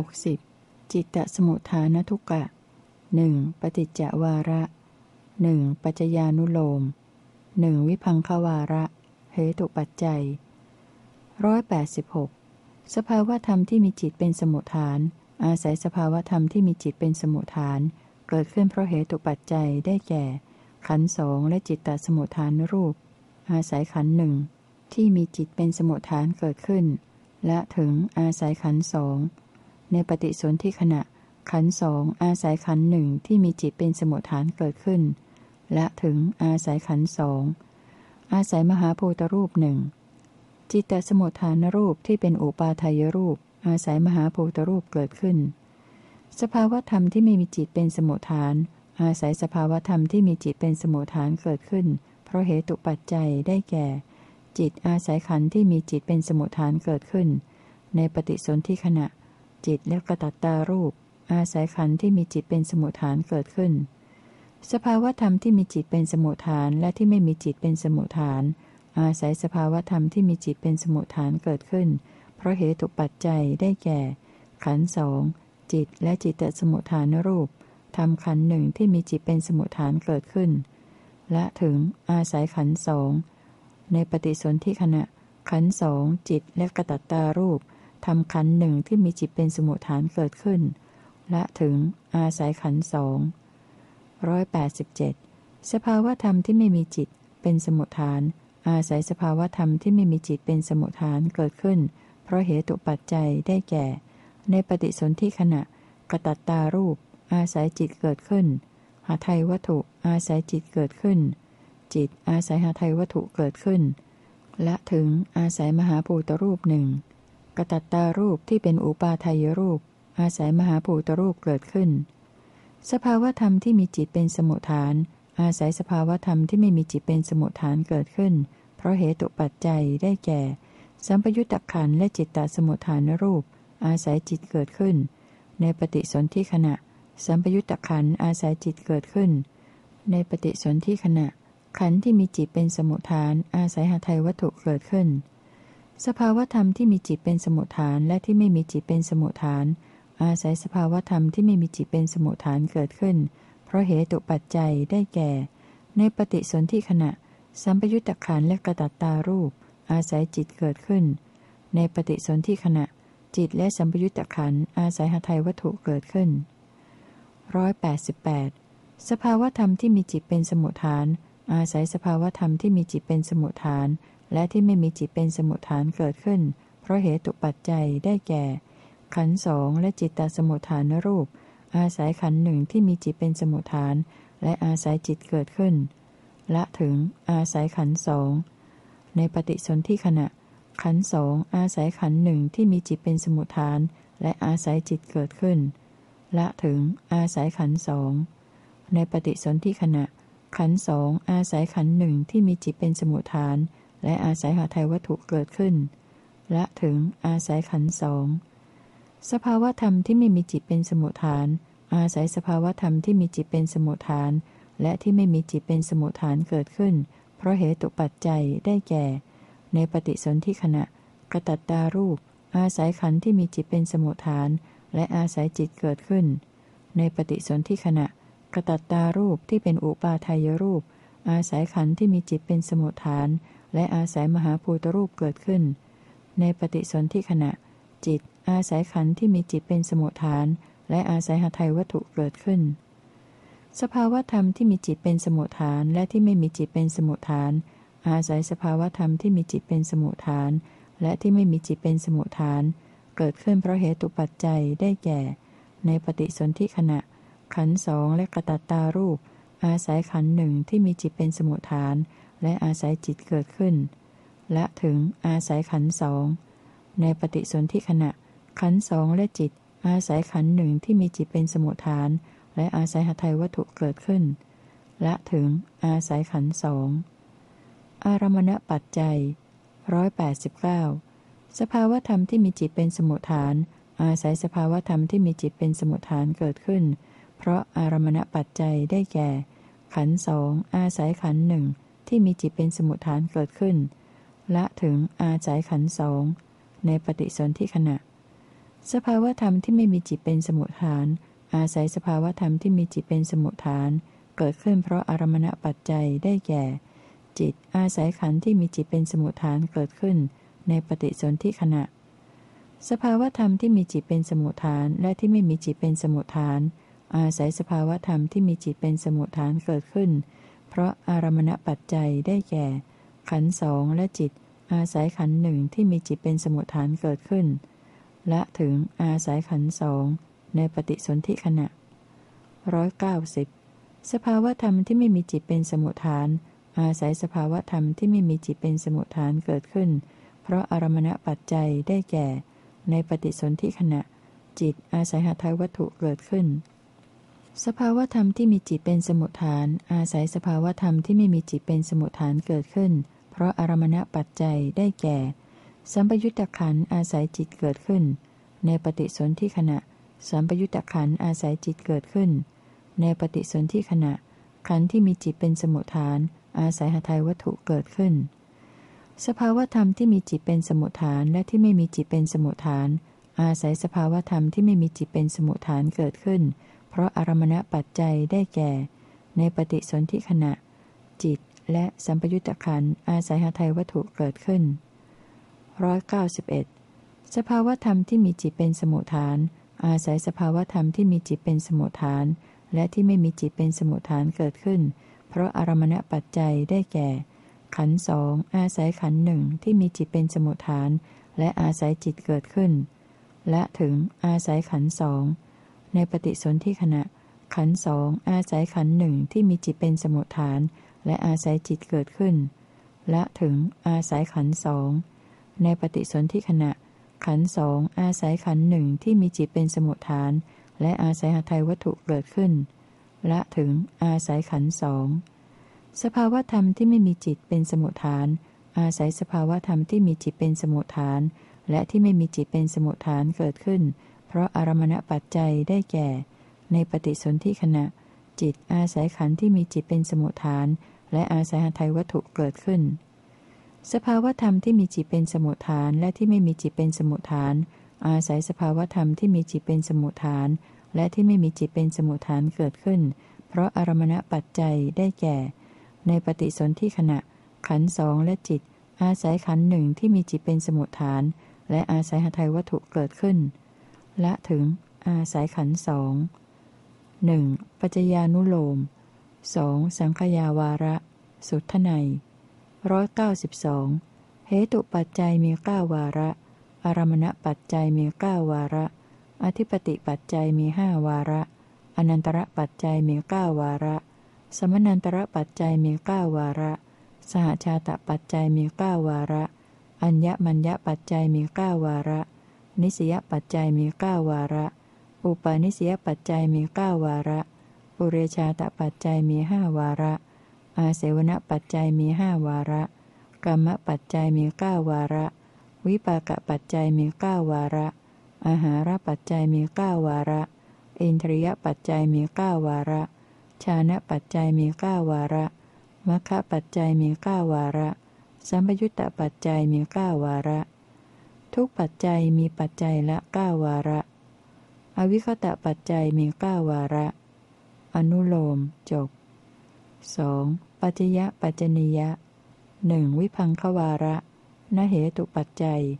60จิตตสมุทฐานทุกกะ1ปฏิจจวาระ1ปัจจญานุโลม1วิภังควาระเหตุปัจจัย186สภาวธรรมที่มีจิตเป็นสมุทฐานอาศัยสภาวธรรมที่มีจิตเป็นสมุทฐานเกิดขึ้นเพราะเหตุปัจจัยได้แก่ขันธ์สองและจิตตสมุทฐานรูปอาศัยขันธ์หนึ่งที่มีจิตเป็นสมุทฐานเกิดขึ้นและถึงอาศัยขันธ์สองในปฏิสนธิขณะขันธ์สองอาศัยขันธ์หนึ่งที่มีจิตเป็นสมุทฐานเกิดขึ้นและถึงอาศัยขันธ์สองอาศัยมหาภูตรูปหนึ่งจิตตสมุทฐานรูปที่เป็นอุปาทายรูปอาศัยมหาภูตรูปเกิดขึ้นสภาวธรรมที่ไม่มีจิตเป็นสมุทฐานอาศัยสภาวธรรมที่มีจิตเป็นสมุทฐานเกิดขึ้นเพราะเหตุปัจจัยได้แก่จิตอาศัยขันธ์ที่มีจิตเป็นสมุทฐานเกิดขึ้นในปฏิสนธิขณะจิตและกตัตตารูปอาศัยขันธ์ที่มีจิตเป็นสมุทฐานเกิดขึ้นสภาวธรรมที่มีจิตเป็นสมุทฐานและที่ไม่มีจิตเป็นสมุทฐานอาศัยสภาวธรรมที่มีจิตเป็นสมุทฐานเกิดขึ้นเพราะเหตุปัจจัยได้แก่ขันธ์สองจิตและจิตตสมุทฐานรูปทำขันธ์หนึ่งที่มีจิตเป็นสมุทฐานเกิดขึ้นและถึงอาศัยขันธ์สองในปฏิสนธิขณะขันธ์สองจิตและกตัตตารูปทำขันธ์หนึ่งที่มีจิตเป็นสมุทฐานเกิดขึ้นและถึงอาศัยขันธ์สอง187สภาวธรรมที่ไม่มีจิตเป็นสมุทฐานอาศัยสภาวธรรมที่ไม่มีจิตเป็นสมุทฐานเกิดขึ้นเพราะเหตุปัจจัยได้แก่ในปฏิสนธิขณะกตัตตารูปอาศัยจิตเกิดขึ้นหทัยวัตถุอาศัยจิตเกิดขึ้นจิตอาศัยหทัยวัตถุเกิดขึ้นและถึงอาศัยมหาภูตรูปหนึ่งกตัตตารูปที่เป็นอุปาทายรูปอาศัยมหาภูตรูปเกิดขึ้นสภาวธรรมที่มีจิตเป็นสมุทฐานอาศัยสภาวธรรมที่ไม่มีจิตเป็นสมุทฐานเกิดขึ้นเพราะเหตุปัจจัยได้แก่สัมปยุตตขันธ์และจิตตสมุทฐานรูปอาศัยจิตเกิดขึ้นในปฏิสนธิขณะสัมปยุตตขันธ์อาศัยจิตเกิดขึ้นในปฏิสนธิขณะขันธ์ที่มีจิตเป็นสมุทฐานอาศัยหทัยวัตถุเกิดขึ้นสภาวธรรมที่มีจิตเป็นสมุทฐานและที่ไม่มีจิตเป็นสมุทฐานอาศัยสภาวธรรมที่ไม่มีจิตเป็นสมุทฐานเกิดขึ้นเพราะเหตุปัจจัยได้แก่ในปฏิสนธิขณะสัมปยุตตขันธ์และกตัตตารูปอาศัยจิตเกิดขึ้นในปฏิสนธิขณะจิตและสัมปยุตตขันธ์อาศัยหทัยวัตถุเกิดขึ้น188สภาวธรรมที่มีจิตเป็นสมุทฐานอาศัยสภาวธรรมที่มีจิตเป็นสมุทฐานและที่ไม่มีจิตเป็นสมุทฐานเกิดขึ้นเพราะเหตุปัจจัยได้แก่ขันธ์สองและจิตตสมุทฐานรูปอาศัยขันธ์หนึ่งที่มีจิตเป็นสมุทฐานและอาศัยจิตเกิดขึ้นและถึงอาศัยขันธ์สองในปฏิสนธิขณะขันธ์สองอาศัยขันธ์หนึ่งที่มีจิตเป็นสมุทฐานและอาศัยจิตเกิดขึ้นและถึงอาศัยขันธ์สองในปฏิสนธิขณะขันธ์สองอาศัยขันธ์หนึ่งที่มีจิตเป็นสมุทฐานและอาศัยหทัยวัตถุเกิดขึ้นและถึงอาศัยขันธ์สองสภาวธรรมที่ไม่มีจิตเป็นสมุทฐานอาศัยสภาวธรรมที่มีจิตเป็นสมุทฐานและที่ไม่มีจิตเป็นสมุทฐานเกิดขึ้นเพราะเหตุปัจจัยได้แก่ในปฏิสนธิขณะกตัตตารูปอาศัยขันธ์ที่มีจิตเป็นสมุทฐานและอาศัยจิตเกิดขึ้นในปฏิสนธิขณะกตัตตารูปที่เป็นอุปาทายรูปอาศัยขันธ์ที่มีจิตเป็นสมุทฐานและอาศัยมหาภูตรูปเกิดขึ้นในปฏิสนธิขณะจิตอาศัยขันธ์ที่มีจิตเป็นสมุทฐานและอาศัยหทัยวัตถุเกิดขึ้นสภาวธรรมที่มีจิตเป็นสมุทฐานและที่ไม่มีจิตเป็นสมุทฐานอาศัยสภาวธรรมที่มีจิตเป็นสมุทฐานและที่ไม่มีจิตเป็นสมุทฐานเกิดขึ้นเพราะเหตุปัจจัยได้แก่ในปฏิสนธิขณะขันธ์สองและกตัตตารูปอาศัยขันธ์หนึ่งที่มีจิตเป็นสมุทฐานและอาศัยจิตเกิดขึ้นและถึงอาศัยขันธ์สองในปฏิสนธิขณะขันธ์สองและจิตอาศัยขันธ์หนึ่งที่มีจิตเป็นสมุทฐานและอาศัยหทัยวัตถุเกิดขึ้นและถึงอาศัยขันธ์สองอารมณปัจจัย189สภาวธรรมที่มีจิตเป็นสมุทฐานอาศัยสภาวธรรมที่มีจิตเป็นสมุทฐานเกิดขึ้นเพราะอารมณปัจจัยได้แก่ขันธ์สองอาศัยขันธ์หนึ่งที่มีจิตเป็นสมุทฐานเกิดขึ้นและถึงอาศัยขันธ์สองในปฏิสนธิขณะสภาวธรรมที่ไม่มีจิตเป็นสมุฏฐานอาศัยสภาวธรรมที่มีจิตเป็นสมุฏฐานเกิดขึ้นเพราะอารมณปัจจัยได้แก่ จิตอาศัยขันธ์ที่มีจิตเป็นสมุฏฐานเกิดขึ้นในปฏิสนธิขณะสภาวธรรมที่มีจิตเป็นสมุฏฐานและที่ไม่มีจิตเป็นสมุฏฐานอาศัยสภาวธรรมที่มีจิตเป็นสมุฏฐานเกิดขึ้นเพราะอารมณปัจจัยได้แก่ ขันธ์สองและจิตอาศัยขันธ์หนึ่งที่มีจิตเป็นสมุฏฐานเกิดขึ้นและถึงอาศัยขันธ์สองในปฏิสนธิขณะ190สภาวธรรมที่ไม่มีจิตเป็นสมุฏฐานอาศัยสภาวธรรมที่ไม่มีจิตเป็นสมุฏฐานเกิดขึ้นเพราะอารมณปัจจัยได้แก่ในปฏิสนธิขณะจิตอาศัยหทัยวัตถุเกิดขึ้นสภาวธรรมที่มีจิตเป็นสมุฏฐานอาศัยสภาวธรรมที่ไม่มีจิตเป็นสมุฏฐานเกิดขึ้นเพราะอารมณปัจจัยได้แก่สัมปยุตตขันธ์อาศัยจิตเกิดขึ้นในปฏิสนธิขณะสัมปยุตตขันธ์อาศัยจิตเกิดขึ้นในปฏิสนธิขณะขันธ์ที่มีจิตเป็นสมุฏฐานอาศัยหทัยวัตถุเกิดขึ้นสภาวธรรมที่มีจิตเป็นสมุฏฐานและที่ไม่มีจิตเป็นสมุฏฐานอาศัยสภาวธรรมที่ไม่มีจิตเป็นสมุฏฐานเกิดขึ้นเพราะอารมณปัจจัยได้แก่ในปฏิสนธิขณะจิตและสัมปยุตตขันธ์อาศัยหทัยวัตถุเกิดขึ้น191สภาวธรรมที่มีจิตเป็นสมุฏฐานอาศัยสภาวธรรมที่มีจิตเป็นสมุฏฐานและที่ไม่มีจิตเป็นสมุฏฐานเกิดขึ้นเพราะอารมณปัจจัยได้แก่ขันธ์สองอาศัยขันธ์หนึ่งที่มีจิตเป็นสมุฏฐานและอาศัยจิตเกิดขึ้นและถึงอาศัยขันธ์สองในปฏิสนธิขณะขันธ์สองอาศัยขันธ์หนึ่งที่มีจิตเป็นสมุฏฐานและอาศัยจิตเกิดขึ้นและถึงอาศัยขันธ์สองในปฏิสนธิขณะขันธ์สองอาศัยขันธ์หนึ่งที่มีจิตเป็นสมุฏฐานและอาศัยหทัยวัตถุเกิดขึ้นและถึงอาศัยขันธ์สองสภาวธรรมที่ไม่มีจิตเป็นสมุฏฐานอาศัยสภาวธรรมที่มีจิตเป็นสมุฏฐานและที่ไม่มีจิตเป็นสมุฏฐานเกิดขึ้นเพราะอารมณปัจจัยได้แก่ในปฏิสนธิขณะจิตอาศัยขันธ์ที่มีจิตเป็นสมุฏฐานและอาศัยหทัยวัตถุเกิดขึ้นสภาวธรรมที่มีจิตเป็นสมุฏฐานและที่ไม่มีจิตเป็นสมุฏฐานอาศัยสภาวธรรมที่มีจิตเป็นสมุฏฐานและที่ไม่มีจิตเป็นสมุฏฐานเกิดขึ้นเพราะอารมณปัจจัยได้แก่ในปฏิสนธิขณะขันธ์สองและจิตอาศัยขันธ์หนึ่งที่มีจิตเป็นสมุฏฐานและอาศัยหทัยวัตถุเกิดขึ้นและถึงอาศัยขันธ์สองปัจจญานุโลม2สังขยาวาระสุทไนย192เหตุปัจจัยมี9วาระอารมณปัจจัยมี9วาระอธิปติปัจจัยมี5วาระอนันตระปัจจัยมี9วาระสมนันตระปัจจัยมี9วาระสหชาตปัจจัยมี9วาระอัญญมัญญปัจจัยมี9วาระนิสยปัจจัยมี9วาระอุปาณิสยปัจจัยมี9วาระปุเรชาตปัจจัยมี5วาระอาเสวนปัจจัยมี5วาระกรรมปัจจัยมี9วาระวิปากปัจจัยมี9วาระอาหารปัจจัยมี9วาระอินทรียปัจจัยมี9วาระฌานปัจจัยมี9วาระมัคคะปัจจัยมี9วาระสัมปยุตตปัจจัยมี9วาระทุกปัจจัยมีปัจจัยละ9วาระอวิคตปัจจัยมี9วาระอนุโลมจบ2ปัจจยปัจจนิยะ1วิภังควาระนเหตุปัจจัย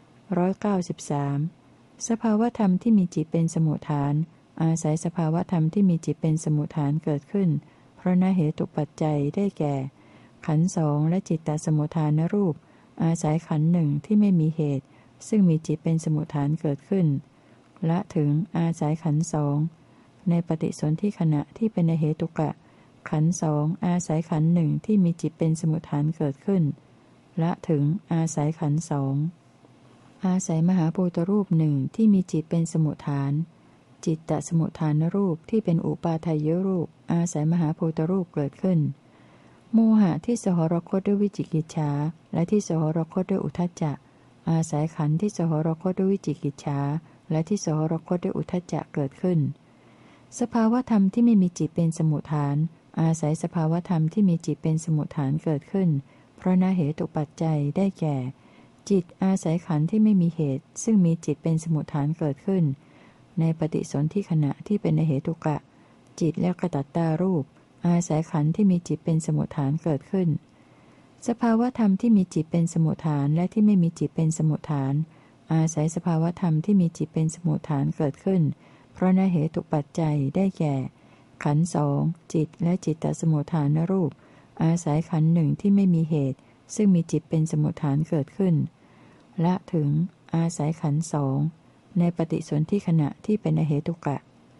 193สภาวธรรมที่มีจิตเป็นสมุฏฐานอาศัยสภาวธรรมที่มีจิตเป็นสมุฏฐานเกิดขึ้นเพราะนเหตุปัจจัยได้แก่ขันธ์สองและจิตตสมุฏฐานรูปอาศัยขันธ์หนึ่งที่ไม่มีเหตุซึ่งมีจิตเป็นสมุฏฐานเกิดขึ้นและถึงอาศัยขันธ์สองในปฏิสนธิขณะที่เป็นเหตุกะขันธ์สองอาศัยขันธ์หนึ่งที่มีจิตเป็นสมุฏฐานเกิดขึ้นและถึงอาศัยขันธ์สองอาศัยมหาภูตรูปหนึ่งที่มีจิตเป็นสมุฏฐานจิตตสมุฏฐานรูปที่เป็นอุปาทัยรูปอาศัยมหาภูตรูปเกิดขึ้นโมหะที่สหรคตด้วยวิจิกิจฉาและที่สหรคตด้วยอุทธัจจะอาศัยขันธ์ที่สหรคตด้วยวิจิกิจฉาและที่สหรคตด้วยอุทธัจจะเกิดขึ้นสภาวธรรมที่ไม่มีจิตเป็นสมุฏฐานอาศัยสภาวธรรมที่มีจิตเป็นสมุฏฐานเกิดขึ้นเพราะนเหตุปัจจัยได้แก่จิตอาศัยขันธ์ที่ไม่มีเหตุซึ่งมีจิตเป็นสมุฏฐานเกิดขึ้นในปฏิสนธิขณะที่เป็นเหตุกะจิตและกตัตตารูปอาศัยขันธ์ที่มีจิตเป็นสมุฏฐานเกิดขึ้นสภาวธรรมที่มีจิตเป็นสมุฏฐานและที่ไม่มีจิตเป็นสมุฏฐานอาศัยสภาวธรรมที่มีจิตเป็นสมุฏฐานเกิดขึ้นเพราะนเหตุปัจจัยได้แก่ขันธ์สองจิตและจิตตสมุฏฐานรูปอาศัยขันธ์หนึ่งที่ไม่มีเหตุซึ่งมีจิตเป็นสมุฏฐานเกิดขึ้นละถึงอาศัยขันธ์สองในปฏิสนธิขณะที่เป็นอเหตุกะ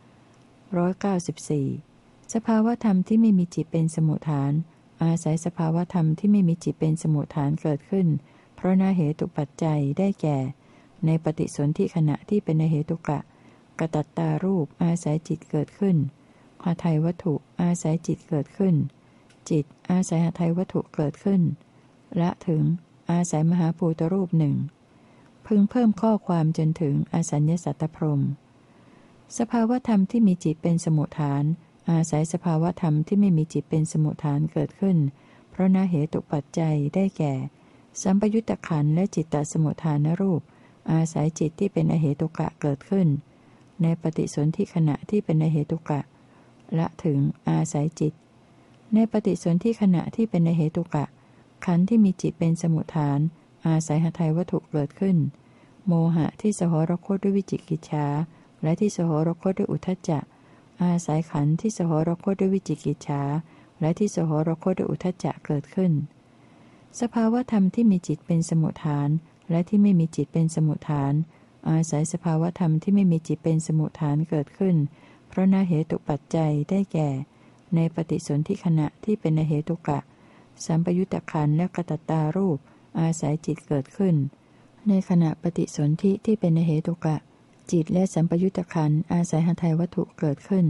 194สภาวธรรมที่ไม่มีจิตเป็นสมุฏฐานอาศัยสภาวธรรมที่ไม่มีจิตเป็นสมุฏฐานเกิดขึ้นเพราะนเหตุปัจจัยได้แก่ในปฏิสนธิขณะที่เป็นอเหตุกะกตัตตารูปอาศัยจิตเกิดขึ้นหทัยวัตถุอาศัยจิตเกิดขึ้นจิตอาศัยหทัยวัตถุเกิดขึ้นละถึงอาศัยมหาภูตรูปหนึ่งพึงเพิ่มข้อความจนถึงอสัญญสัตตพรหมสภาวธรรมที่มีจิตเป็นสมุฏฐานอาศัยสภาวธรรมที่ไม่มีจิตเป็นสมุฏฐานเกิดขึ้นเพราะนเหตุปัจจัยได้แก่สัมปยุตตขันธ์และจิตตสมุฏฐานรูปอาศัยจิตที่เป็นอเหตุกะเกิดขึ้นในปฏิสนธิขณะที่เป็นอเหตุกะละถึงอาศัยจิตในปฏิสนธิขณะที่เป็นอเหตุกะขันธ์ที่มีจิตเป็นสมุฏฐานอาศัยหทัยวัตถุเกิดขึ้นโมหะที่สหรคตด้วยวิจิกิจฉาและที่สหรคตด้วยอุทธัจจะอาศัยขันธ์ที่สหรคตด้วยวิจิกิจฉาและที่สหรคตด้วยอุทธัจจะเกิดขึ้นสภาวธรรมที่มีจิตเป็นสมุฏฐานและที่ไม่มีจิตเป็นสมุฏฐานอาศัยสภาวธรรมที่ไม่มีจิตเป็นสมุฏฐานเกิดขึ้นเพราะนเหตุปัจจัยได้แก่ในปฏิสนธิขณะที่เป็นเหตุกะสัมปยุตตขันธ์และกตัตตารูปอาศัยจิตเกิดขึ้นในขณะปฏิสนธิที่เป็นเหตุกะจิตและสัมปยุตตขันธ์อาศัยหทัยวัตถุเกิดขึ้น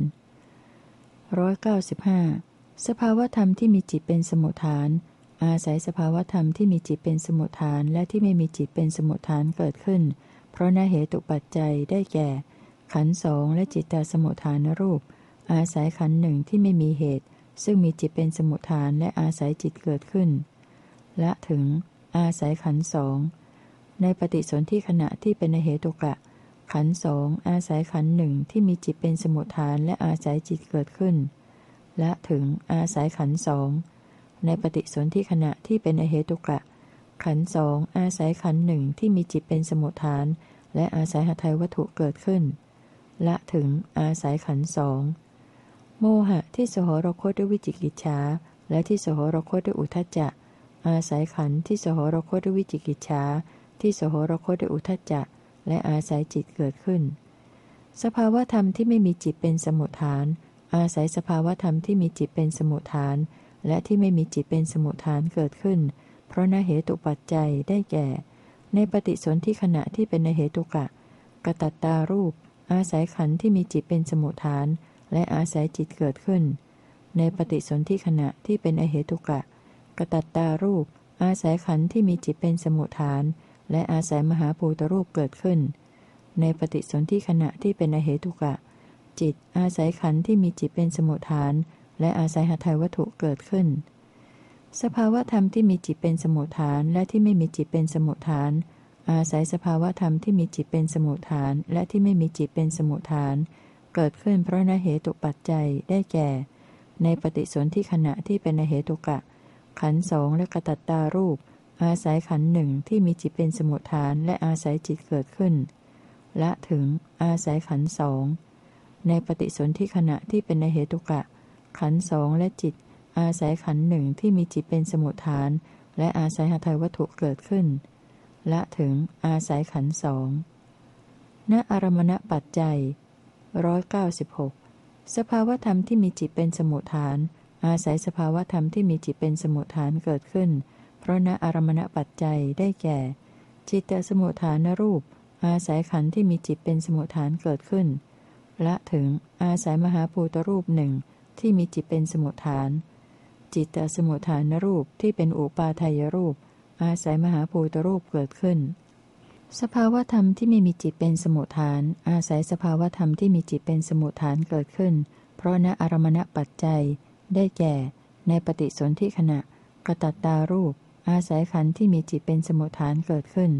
195สภาวธรรมที่มีจิตเป็นสมุฏฐานอาศัยสภาวธรรมที่มีจิตเป็นสมุฏฐานและที่ไม่มีจิตเป็นสมุฏฐานเกิดขึ้นเพราะนเหตุปัจจัยได้แก่ขันธ์สองและจิตตสมุฏฐานรูปอาศัยขันธ์หนึ่งที่ไม่มีเหตุซึ่งมีจิตเป็นสมุฏฐานและอาศัยจิตเกิดขึ้นละถึงอาศัยขันธ์สองในปฏิสนธิขณะที่เป็นเหตุกะขันธ์สองอาศัยขันธ์หนึ่งที่มีจิตเป็นสมุฏฐานและอาศัยจิตเกิดขึ้นละถึงอาศัยขันธ์สองในปฏิสนธิขณะที่เป็นอเหตุกะขันธ์สองอาศัยขันธ์หนึ่งที่มีจิตเป็นสมุฏฐานและอาศัยหทัยวัตถุเกิดขึ้นละถึงอาศัยขันธ์สองโมหะที่สหรคตด้วยวิจิกิจฉาและที่สหรคตด้วยอุทธัจจะอาศัยขันธ์ที่สหรคตด้วยวิจิกิจฉาที่สหรคตด้วยอุทธัจจะและอาศัยจิตเกิดขึ้นสภาวธรรมที่ไม่มีจิตเป็นสมุฏฐานอาศัยสภาวธรรมที่มีจิตเป็นสมุฏฐานและที่ไม่มีจิตเป็นสมุฏฐานเกิดขึ้นเพราะนเหตุปัจจัยได้แก่ในปฏิสนธิขณะที่เป็นเหตุกะกตัตตารูปอาศัยขันธ์ที่มีจิตเป็นสมุฏฐานและอาศัยจิตเกิดขึ้นในปฏิสนธิขณะที่เป็นอเหตุกะกตัตตารูปอาศัยขันธ์ที่มีจิตเป็นสมุฏฐานและอาศัยมหาภูตรูปเกิดขึ้นในปฏิสนธิขณะที่เป็นอเหตุกะจิตอาศัยขันธ์ที่มีจิตเป็นสมุฏฐานและอาศัยหทัยวัตถุเกิดขึ้นสภาวธรรมที่มีจิตเป็นสมุฏฐานและที่ไม่มีจิตเป็นสมุฏฐานอาศัยสภาวธรรมที่มีจิตเป็นสมุฏฐานและที่ไม่มีจิตเป็นสมุฏฐานเกิดขึ้นเพราะนเหตุปัจจัยได้แก่ในปฏิสนธิขณะที่เป็นเหตุกะขันธ์สองและกตัตตารูปอาศัยขันธ์หนึ่งที่มีจิตเป็นสมุฏฐานและอาศัยจิตเกิดขึ้นละถึงอาศัยขันธ์สองในปฏิสนธิขณะที่เป็นเหตุกะขันธ์สองและจิตอาศัยขันธ์หนึ่งที่มีจิตเป็นสมุฏฐานและอาศัยหทัยวัตถุเกิดขึ้นละถึงอาศัยขันธ์สองณอารมณปัจจัย196สภาวธรรมที่มีจิตเป็นสมุฏฐานอาศัยสภาวธรรมที่มีจิตเป็นสมุฏฐานเกิดขึ้นเพราะณอารมณปัจจัยได้แก่จิตตสมุฏฐานรูปอาศัยขันธ์ที่มีจิตเป็นสมุฏฐานเกิดขึ้นละถึงอาศัยมหาภูตรูปหนึ่งที่มีจิตเป็นสมุฏฐานจิตตสมุฏฐานรูปที่เป็นอุปาทัยรูปอาศัยมหาภูตรูปเกิดขึ้นสภาวธรรมที่ไม่มีจิตเป็นสมุฏฐานอาศัยสภาวธรรมที่มีจิตเป็นสมุฏฐานเกิดขึ้นเพราะณอารมณปัจจัยได้แก่ในปฏิสนธิขณะกตัตตารูปอาศัยขันธ์ที่มีจิตเป็นสมุฏฐานเกิดขึ้น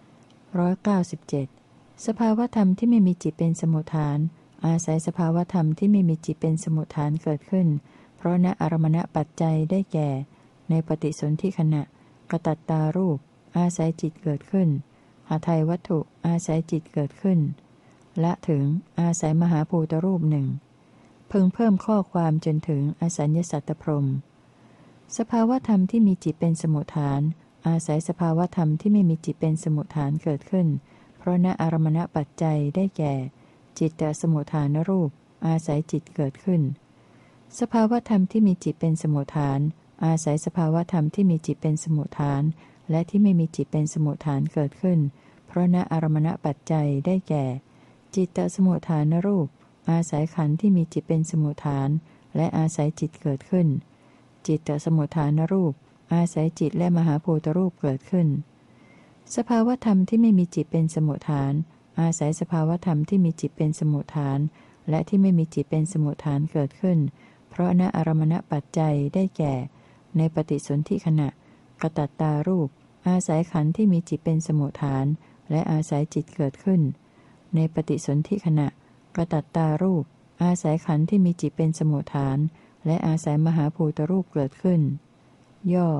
197สภาวธรรมที่ไม่มีจิตเป็นสมุฏฐานอาศัยสภาวธรรมที่ไม่มีจิตเป็นสมุฏฐานเกิดขึ้นเพราะณอารมณปัจจัยได้แก่ในปฏิสนธิขณะกตัตตารูปอาศัยจิตเกิดขึ้นหทัยวัตถุอาศัยจิตเกิดขึ้นละถึงอาศัยมหาภูตรูปหนึ่งพึงเพิ่มข้อความจนถึงอสัญญสัตตพรหมสภาวธรรมที่มีจิตเป็นสมุฏฐานอาศัยสภาวธรรมที่ไม่มีจิตเป็นสมุฏฐานเกิดขึ้นเพราะณอารมณปัจจัยได้แก่จิตตสมุฏฐานรูปอาศัยจิตเกิดขึ้นสภาวธรรมที่มีจิตเป็นสมุฏฐานอาศัยสภาวธรรมที่มีจิตเป็นสมุฏฐานและที่ไม่มีจิตเป็นสมุฏฐานเกิดขึ้นเพราะณอารมณปัจจัยได้แก่จิตตสมุฏฐานรูปอาศัยขันธ์ที่มีจิตเป็นสมุฏฐานและอาศัยจิตเกิดขึ้นจิตตสมุฏฐานรูปอาศัยจิตและมหาภูตรูปเกิดขึ้นสภาวธรรมที่ไม่มีจิตเป็นสมุฏฐานอาศัยสภาวธรรมที่มีจิตเป็นสมุฏฐานและที่ไม่มีจิตเป็นสมุฏฐานเกิดขึ้นเพราะณอารมณปัจจัยได้แก่ในปฏิสนธิขณะกตัตตารูปอาศัยขันธ์ที่มีจิตเป็นสมุฏฐานและอาศัยจิตเกิดขึ้นในปฏิสนธิขณะกตัตตารูปอาศัยขันธ์ที่มีจิตเป็นสมุฏฐานและอาศัยมหาภูตรูปเกิดขึ้นย่อ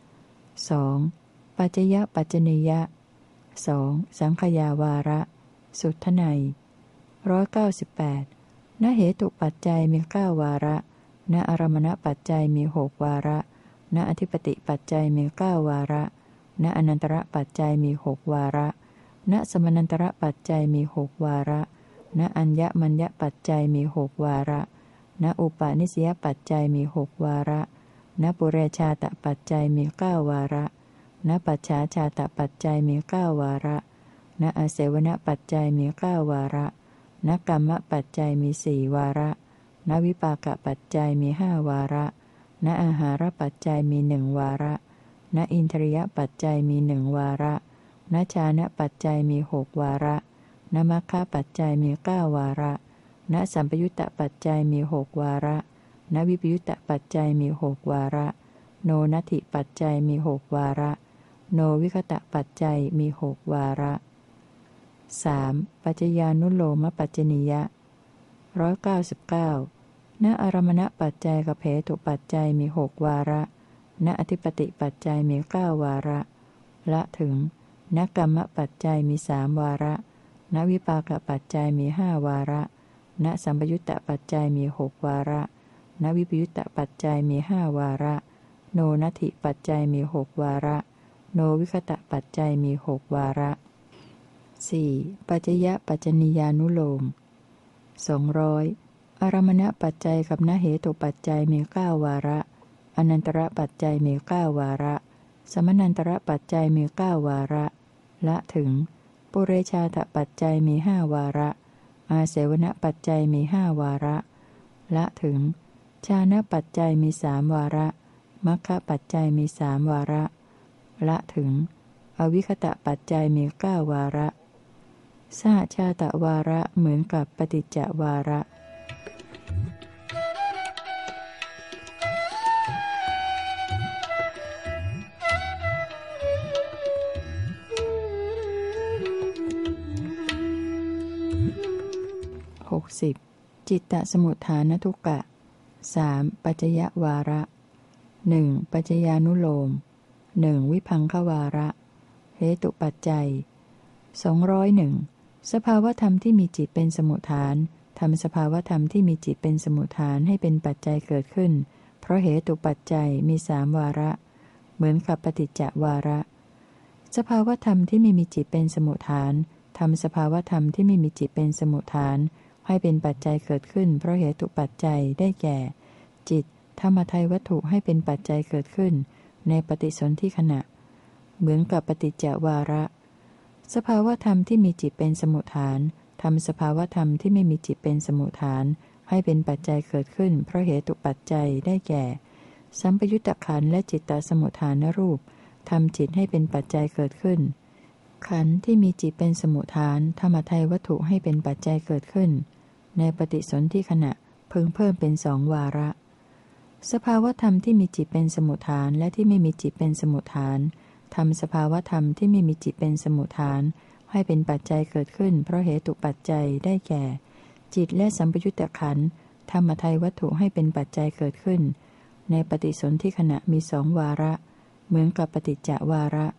2. ปัจจยปัจจเนยะ 2. สังขยาวาระสุทไน198ณเหตุปัจจัยมี9วาระณอารมณปัจจัยมี6วาระณอธิปติปัจจัยมี9วาระณอนันตระปัจจัยมี6วาระณสมนันตระปัจจัยมี6วาระณอัญญมัญญปัจจัยมี6วาระณอุปาณิสยปัจจัยมี6วาระณปุเรชาตปัจจัยมี9วาระณปัจฉาชาตปัจจัยมี9วาระณอาเสวนปัจจัยมี9วาระณกรรมปัจจัยมี4วาระณวิปากปัจจัยมี5วาระณอาหารปัจจัยมี1วาระณอินทรียปัจจัยมี1วาระณฌานปัจจัยมี6วาระณมัคคะปัจจัยมี9วาระณสัมปยุตตปัจจัยมี6วาระณวิปยุตตปัจจัยมี6วาระโนนัตถิปัจจัยมี6วาระโนวิคตะปัจจัยมี6วาระ 3. ปัจจญานุโลมปัจจนิยะ199ณอารมณปัจจัยกับเหตุปัจจัยมี6วาระณอธิปติปัจจัยมี9วาระละถึงณกรรมปัจจัยมี3วาระณวิปากปัจจัยมี5วาระณสัมปยุตตปัจจัยมี6วาระณวิปยุตตปัจจัยมี5วาระโนนัตถิปัจจัยมี6วาระโนวิคตะปัจจัยมี6วาระ 4. ปัจจยปัจจนิยานุโลม200อารมณปัจจัยกับนเหตุปัจจัยมี9วาระอนันตระปัจจัยมี9วาระสมนันตระปัจจัยมี9วาระละถึงปุเรชาตปัจจัยมี5วาระอาเสวนปัจจัยมี5วาระละถึงฌานปัจจัยมี3วาระมัคคะปัจจัยมี3วาระละถึงอวิคตะปัจจัยมี9วาระสหชาตวาระเหมือนกับปฏิจจวาระ60จิตตสมุฏฐานทุกกะ 3. ปัจจยวาระ 1. ปัจจญานุโลม 1. วิภังควาระเหตุปัจจัย201สภาวธรรมที่มีจิตเป็นสมุฏฐานทำสภาวธรรมที่มีจิตเป็นสมุฏฐานให้เป็นปัจจัยเกิดขึ้นเพราะเหตุปัจจัยมี3วาระเหมือนกับปฏิจจวาระสภาวธรรมที่ไม่มีจิตเป็นสมุฏฐานทำสภาวธรรมที่ไม่มีจิตเป็นสมุฏฐานให้เป็นปัจจัยเกิดขึ้นเพราะเหตุปัจจัยได้แก่จิตธรรมทัยวัตถุให้เป็นปัจจัยเกิดขึ้นในปฏิสนธิขณะเหมือนกับปฏิจจวาระสภาวธรรมที่มีจิตเป็นสมุฏฐานทำสภาวธรรมที่ไม่มีจิตเป็นสมุฏฐานให้เป็นปัจจัยเกิดขึ้นเพราะเหตุปัจจัยได้แก่สัมปยุตตขันธ์และจิตตสมุฏฐานรูปทำจิตให้เป็นปัจจัยเกิดขึ้นขันธ์ที่มีจิตเป็นสมุฏฐานธรรมทัยวัตถุให้เป็นปัจจัยเกิดขึ้นในปฏิสนธิขณะพึงเพิ่มเป็น2วาระสภาวธรรมที่มีจิตเป็นสมุทฐานและที่ไม่มีจิตเป็นสมุทฐานทำสภาวธรรมที่ไม่มีจิตเป็นสมุทฐานให้เป็นปัจจัยเกิดขึ้นเพราะเหตุปัจจัยได้แก่ จิตและสัมปยุตตะขันธ์ธรรมทัยวัตถุให้เป็นปัจจัยเกิดขึ้นในปฏิสนธิขณะมีสองวาระเหมือนกับปฏิจจวาระ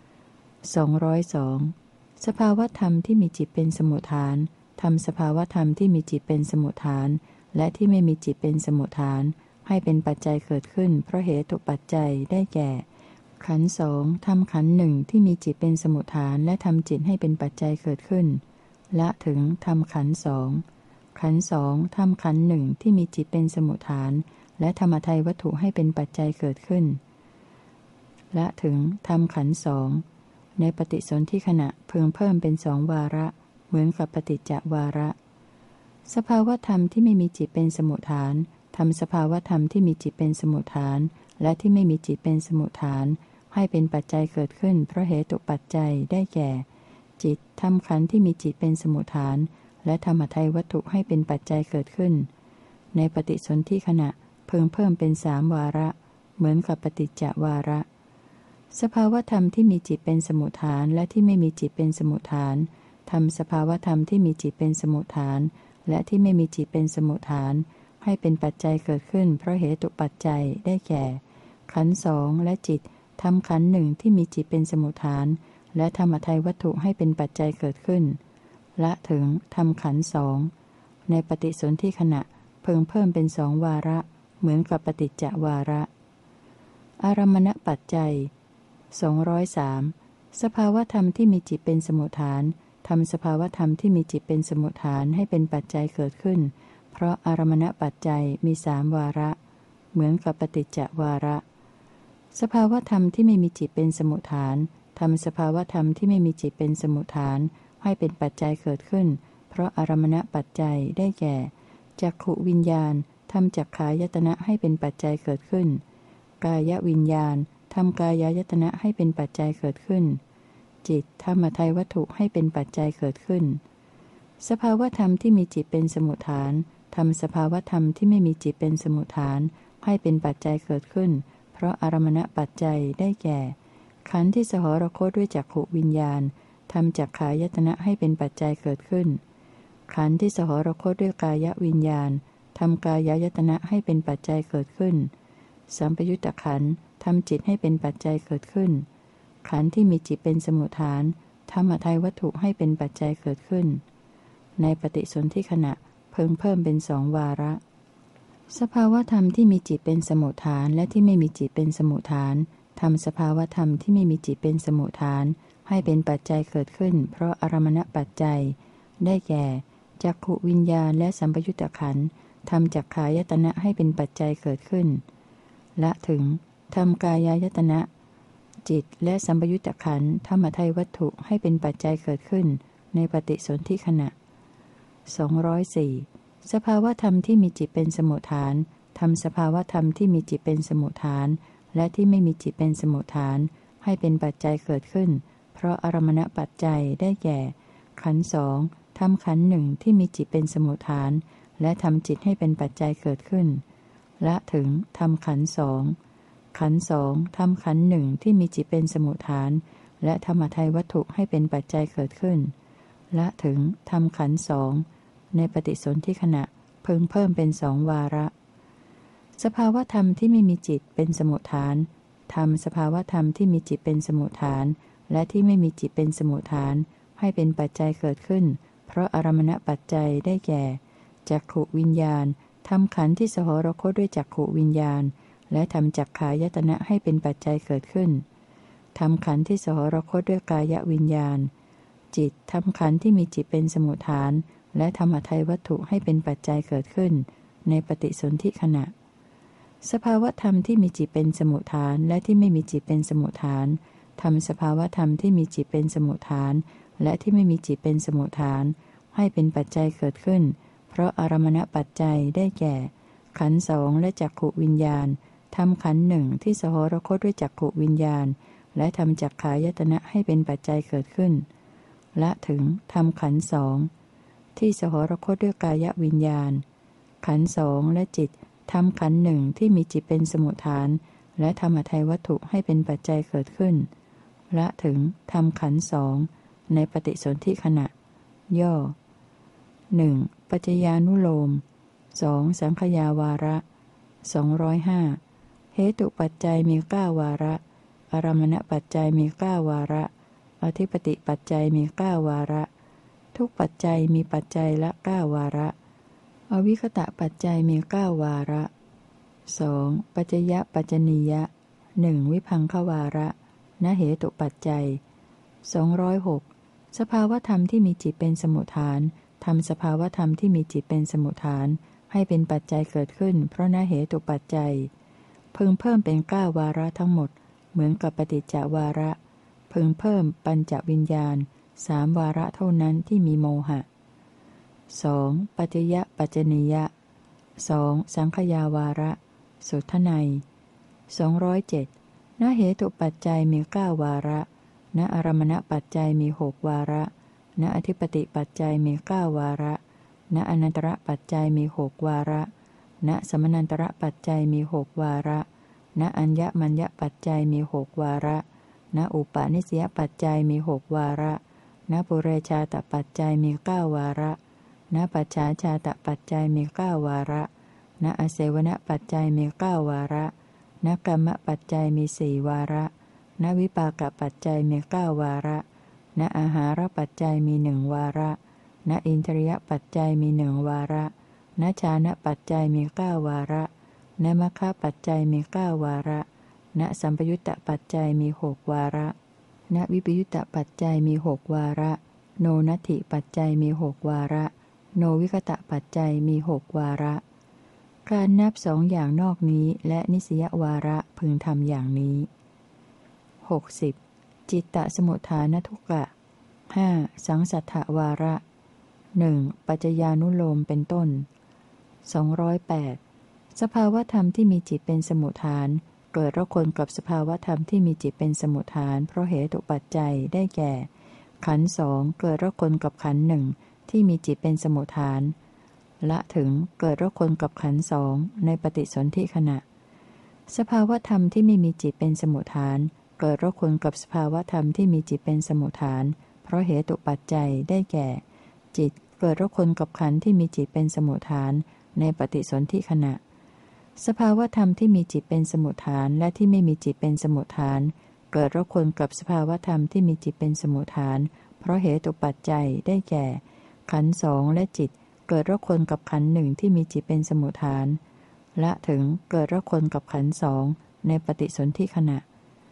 202สภาวธรรมที่มีจิตเป็นสมุทฐานทำสภาวธรรมที่มีจิตเป็นสมุทฐานและที่ไม่มีจิตเป็นสมุทฐานให้เป็นปัจจัยเกิดขึ้นเพราะเหตุปัจจัยได้แก่ ขันธ์สองทำขันธ์หนึ่งที่มีจิตเป็นสมุทฐานและทำจิตให้เป็นปัจจัยเกิดขึ้นละถึงทำขันธ์สองขันธ์สองทำขันธ์หนึ่งที่มีจิตเป็นสมุทฐานและธรรมทัยวัตถุให้เป็นปัจจัยเกิดขึ้นละถึงทำขันธ์สองในปฏิสนธิขณะเพิ่มเป็นสองวาระเหมือนกับปฏิจจวาระสภาวธรรมที่ไม่มีจิตเป็นสมุทฐานทำสภาวธรรมที่มีจิตเป็นสมุทฐานและที่ไม่มีจิตเป็นสมุทฐานให้เป็นปัจจัยเกิดขึ้นเพราะเหตุปัจจัยได้แก่ จิตทำขันธ์ที่มีจิตเป็นสมุทฐานและธรรมทัยวัตถุให้เป็นปัจจัยเกิดขึ้นในปฏิสนธิขณะเพิ่มเป็นสามวาระเหมือนกับปฏิจจวาระสภาวธรรมที่มีจิตเป็นสมุทฐานและที่ไม่มีจิตเป็นสมุทฐานทำสภาวธรรมที่มีจิตเป็นสมุทฐานและที่ไม่มีจิตเป็นสมุทฐานให้เป็นปัจจัยเกิดขึ้นเพราะเหตุปัจจัยได้แก่ขันธ์สองและจิตทำขันธ์หนึ่งที่มีจิตเป็นสมุทฐานและธรรมทัยวัตถุให้เป็นปัจจัยเกิดขึ้นละถึงทำขันธ์สองในปฏิสนธิขณะเพิ่มเป็นสองวาระเหมือนกับปฏิจจวาระอารมณปัจจัย203สภาวธรรมที่มีจิตเป็นสมุทฐานทำสภาวธรรมที่มีจิตเป็นสมุทฐานให้เป็นปัจจัยเกิดขึ้นเพราะอารมณปัจจัยมีสามวาระเหมือนกับปฏิจจวาระสภาวธรรมที่ไม่มีจิตเป็นสมุทฐานทำสภาวธรรมที่ไม่มีจิตเป็นสมุทฐานให้เป็นปัจจัยเกิดขึ้นเพราะอารมณปัจจัยได้แก่จักขุวิญญาณทำจักขายตนะให้เป็นปัจจัยเกิดขึ้นกายวิญญาณทำกายายตนะให้เป็นปัจจัยเกิดขึ้นจิตธรรมทัยวัตถุให้เป็นปัจจัยเกิดขึ้นสภาวธรรมที่มีจิตเป็นสมุทฐานทำสภาวธรรมที่ไม่มีจิตเป็นสมุทฐานให้เป็นปัจจัยเกิดขึ้นเพราะอารมณปัจจัยได้แก่ขันธ์ที่สหรคตด้วยจักขุวิญญาณทำจักขายตนะให้เป็นปัจจัยเกิดขึ้นขันธ์ที่สหรคตด้วยกายวิญญาณทำกายายตนะให้เป็นปัจจัยเกิดขึ้นสัมปยุตตะขันธ์ทำจิตให้เป็นปัจจัยเกิดขึ้นขันธ์ที่มีจิตเป็นสมุทฐานธรรมทัยวัตถุให้เป็นปัจจัยเกิดขึ้นในปฏิสนธิขณะเพิ่มเป็นสองวาระสภาวธรรมที่มีจิตเป็นสมุทฐานและที่ไม่มีจิตเป็นสมุทฐานทำสภาวธรรมที่ไม่มีจิตเป็นสมุทฐานให้เป็นปัจจัยเกิดขึ้นเพราะอารมณปัจจัยได้แก่จักขุวิญญาณและสัมปยุตตะขันธ์ทำจักขายตนะให้เป็นปัจจัยเกิดขึ้นละถึงทำกายายตนะจิตและสัมปยุตตะขันธ์ธรรมทัยวัตถุให้เป็นปัจจัยเกิดขึ้นในปฏิสนธิขณะ204สภาวธรรมที่มีจิตเป็นสมุทฐานทำสภาวธรรมที่มีจิตเป็นสมุทฐานและที่ไม่มีจิตเป็นสมุทฐานให้เป็นปัจจัยเกิดขึ้นเพราะอารมณปัจจัยได้แก่ขันธ์สองทำขันธ์หนึ่งที่มีจิตเป็นสมุทฐานและทำจิตให้เป็นปัจจัยเกิดขึ้นละถึงทำขันธ์สองขันธ์สองทำขันธ์หนึ่งที่มีจิตเป็นสมุทฐานและธรรมทัยวัตถุให้เป็นปัจจัยเกิดขึ้นละถึงทำขันธ์สองในปฏิสนธิขณะเพิ่มเป็นสองวาระสภาวธรรมที่ไม่มีจิตเป็นสมุทฐานทำสภาวธรรมที่มีจิตเป็นสมุทฐานและที่ไม่มีจิตเป็นสมุทฐานให้เป็นปัจจัยเกิดขึ้นเพราะอารมณปัจจัยได้แก่จักขุวิญญาณทำขันธ์ที่สหรคตด้วยจักขุวิญญาณและทำจักขายตนะให้เป็นปัจจัยเกิดขึ้นทำขันธ์ที่สหรคตด้วยกายวิญญาณจิตทำขันธ์ที่มีจิตเป็นสมุทฐานและธรรมทัยวัตถุให้เป็นปัจจัยเกิดขึ้นในปฏิสนธิขณะสภาวธรรมที่มีจิตเป็นสมุทฐานและที่ไม่มีจิตเป็นสมุทฐานทำสภาวธรรมที่มีจิตเป็นสมุทฐานและที่ไม่มีจิตเป็นสมุทฐานให้เป็นปัจจัยเกิดขึ้นเพราะอารมณปัจจัยได้แก่ขันธ์สองและจักขุวิญญาณทำขันธ์หนึ่งที่สหรคตด้วยจักขุวิญญาณและทำจักขายตนะให้เป็นปัจจัยเกิดขึ้นละถึงทำขันธ์สองที่สหรคตด้วยกายวิญญาณขันธ์สองและจิตทำขันธ์หนึ่งที่มีจิตเป็นสมุทฐานและทำอทัยวัตถุให้เป็นปัจจัยเกิดขึ้นละถึงทำขันธ์สองในปฏิสนธิขณะย่อ 1. ปัจจญานุโลม 2. สังขยาวาระ205เหตุปัจจัยมี9วาระอารมณปัจจัยมี9วาระอธิปติปัจจัยมี9วาระทุกปัจจัยมีปัจจัยละ9วาระอวิคตะปัจจัยมี9วาระ 2. ปัจจยปัจจนียะ 1. วิภังควาระณเหตุปัจจัย206สภาวธรรมที่มีจิตเป็นสมุทฐานทำสภาวธรรมที่มีจิตเป็นสมุทฐานให้เป็นปัจจัยเกิดขึ้นเพราะณเหตุปัจจัยพึงเพิ่มเป็น9วาระทั้งหมดเหมือนกับปฏิจจวาระพึงเพิ่มปัญจวิญญาณ3วาระเท่านั้นที่มีโมหะ 2. ปัจจยปัจจนียะ 2. สังขยาวาระสุทไนย207ณเหตุปัจจัยมี9วาระณอารมณปัจจัยมี6วาระณอธิปติปัจจัยมี9วาระณอนันตระปัจจัยมี6วาระณสมนันตระปัจจัยมี6วาระณอัญญมัญญปัจจัยมี6วาระณอุปาณิสยปัจจัยมี6วาระณปุเรชาตปัจจัยมี9วาระณปัจฉาชาตปัจจัยมี9วาระณอเสวนปัจจัยมี9วาระณกรรมปัจจัยมี4วาระณวิปากปัจจัยมี9วาระณอาหารปัจจัยมี1วาระณอินทรียปัจจัยมี1วาระณฌานปัจจัยมี9วาระณมัคคะปัจจัยมี9วาระณสัมปยุตตปัจจัยมี6วาระณวิปยุตตปัจจัยมี6วาระโนนัตถิปัจจัยมี6วาระโนวิคตะปัจจัยมี6วาระการนับสองอย่างนอกนี้และนิสยวาระพึงทำอย่างนี้60จิตตสมุทฐานทุกกะ 5. สังสัทธวาระ 1. ปัจจญานุโลมเป็นต้น208สภาวธรรมที่มีจิตเป็นสมุทฐานเกิดระคนกับสภาวธรรมที่มีจิตเป็นสมุทฐานเพราะเหตุปัจจัยได้แก่ ขันธ์สองเกิดระคนกับขันธ์หนึ่งที่มีจิตเป็นสมุทฐานละถึงเกิดระคนกับขันธ์สองในปฏิสนธิขณะสภาวธรรมที่ไม่มีจิตเป็นสมุทฐานเกิดระคนกับสภาวธรรมที่มีจิตเป็นสมุทฐานเพราะเหตุปัจจัยได้แก่ จิตเกิดระคนกับขันธ์ที่มีจิตเป็นสมุทฐานในปฏิสนธิขณะสภาวธรรมที่มีจิตเป็นสมุทฐานและที่ไม่มีจิตเป็นสมุทฐานเกิดระคนกับสภาวธรรมที่มีจิตเป็นสมุทฐานเพราะเหตุปัจจัยได้แก่ ขันธ์สองและจิตเกิดระคนกับขันธ์หนึ่งที่มีจิตเป็นสมุทฐานละถึงเกิดระคนกับขันธ์สองในปฏิสนธิขณะ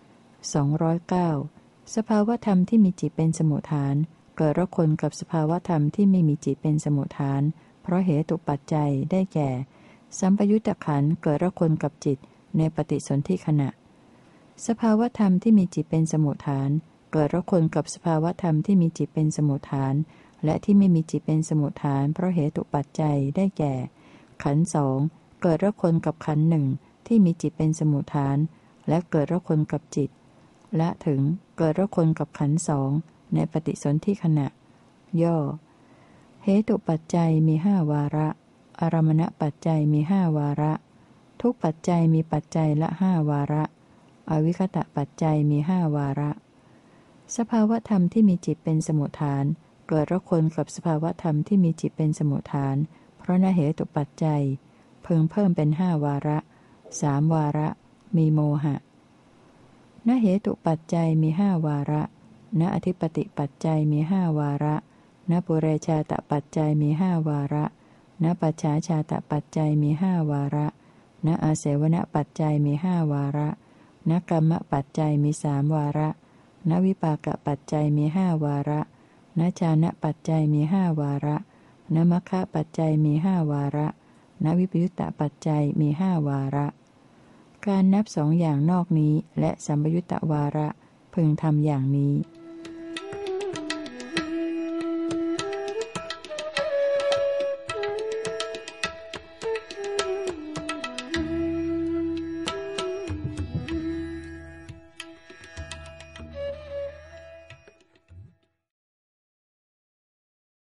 209สภาวธรรมที่มีจิตเป็นสมุทฐานเกิดระคนกับสภาวธรรมที่ไม่มีจิตเป็นสมุทฐานเพราะเหตุปัจจัยได้แก่สัมปยุตตะขันธ์เกิดระคนกับจิตในปฏิสนธิขณะสภาวธรรมที่มีจิตเป็นสมุทฐานเกิดระคนกับสภาวธรรมที่มีจิตเป็นสมุทฐานและที่ไม่มีจิตเป็นสมุทฐานเพราะเหตุปัจจัยได้แก่ ขันธ์สองเกิดระคนกับขันธ์หนึ่งที่มีจิตเป็นสมุทฐานและเกิดระคนกับจิตละถึงเกิดระคนกับขันธ์สองในปฏิสนธิขณะย่อเหตุปัจจัยมี5วาระอารมณปัจจัยมี5วาระทุกปัจจัยมีปัจจัยละ5วาระอวิคตะปัจจัยมี5วาระสภาวธรรมที่มีจิตเป็นสมุทฐานเกิดระคนกับสภาวธรรมที่มีจิตเป็นสมุทฐานเพราะณเหตุปัจจัยพึงเพิ่มเป็น5วาระ3วาระมีโมหะณเหตุปัจจัยมี5วาระณอธิปติปัจจัยมี5วาระณปุเรชาตปัจจัยมี5วาระณปัจฉาชาตปัจจัยมี5วาระณอาเสวนปัจจัยมี5วาระณกรรมปัจจัยมี3วาระณวิปากปัจจัยมี5วาระณฌานปัจจัยมี5วาระณมัคคะปัจจัยมี5วาระณวิปยุตตปัจจัยมี5วาระการนับสองอย่างนอกนี้และสัมปยุตตวาระพึงทำอย่างนี้